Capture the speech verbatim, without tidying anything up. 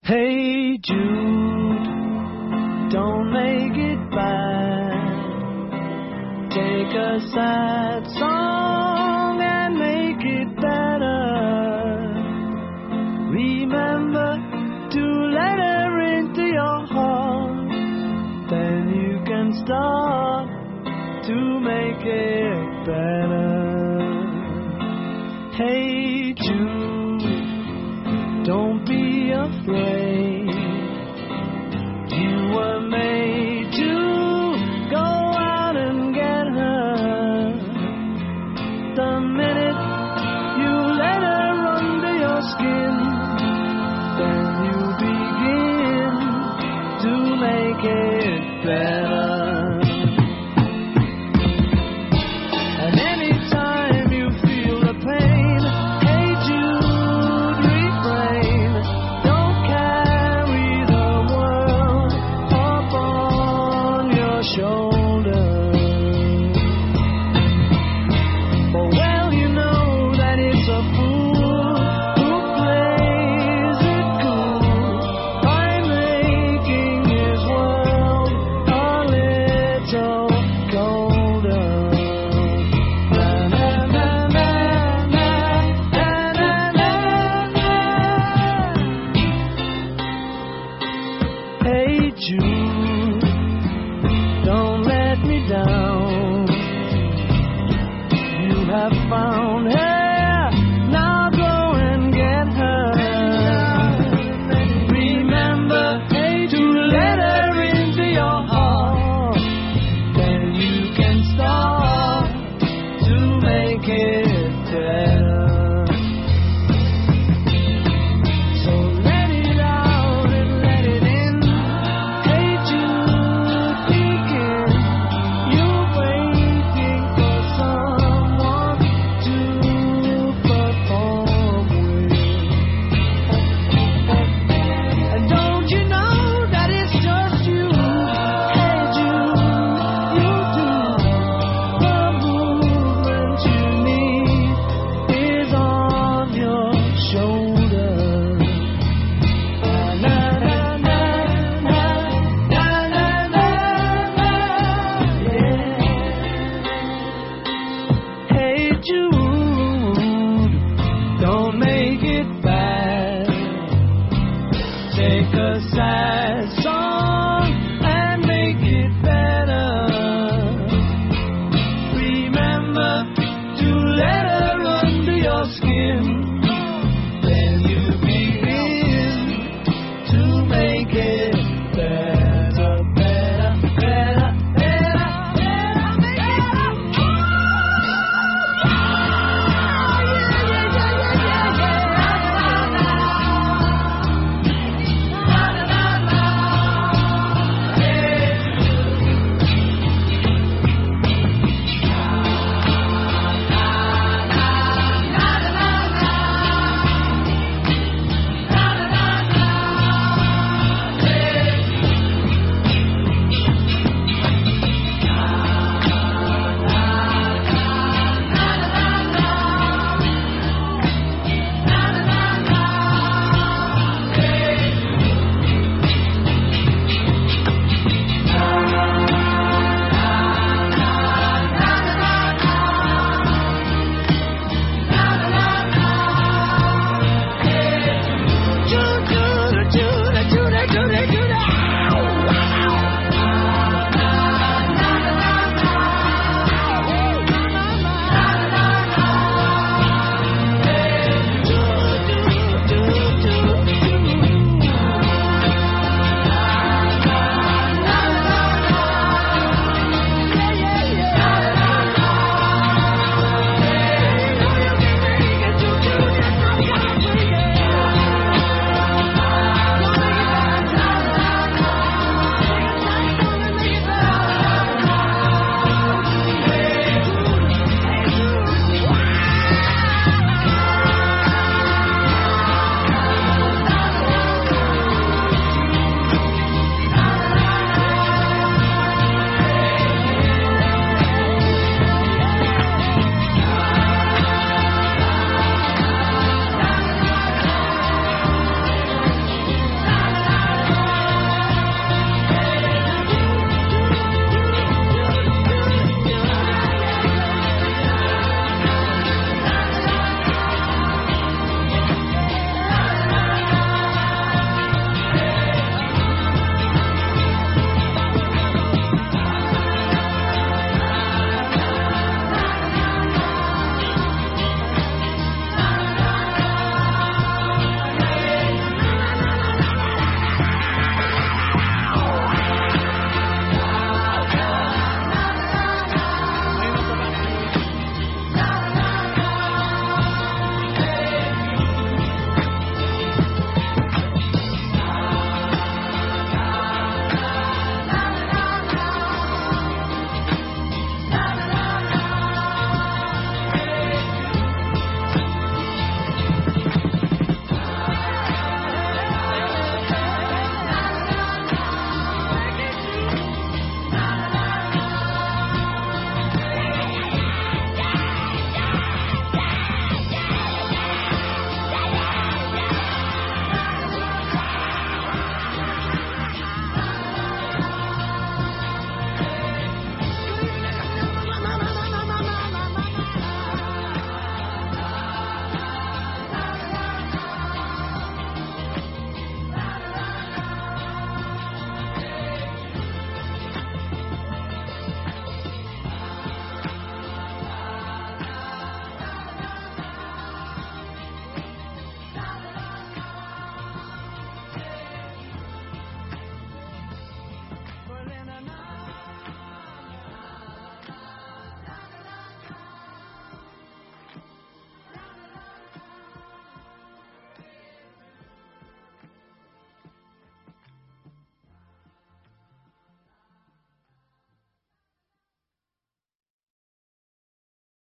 Hey Jude, don't make it bad. Take a sad song and make it better. Remember to let her into your heart. Then you can start to make it better. Hey Jude, don't be afraid. You were made to go out and get her. The minute you let her under your skin, then you begin to make it better. And anytime you feel the pain, hey Jude, refrain. Don't carry the world up on your shoulders. For well you know that it's a fool who plays it cool by making his world a little colder. Na na na na na na na na na. Hey Jude, don't let me down. You have found her, now go and get her. Remember, hey, to let her into your heart. Then you can start to make it better. So let it out and let it in. Hey Jude, begin. You're waiting for someone to perform with. And don't you know that it's just you? Hey Jude, you do. The movement you need is on your shoulders. Na na na na na na na na. Yeah. Hey Jude, don't make it bad. Take a sad song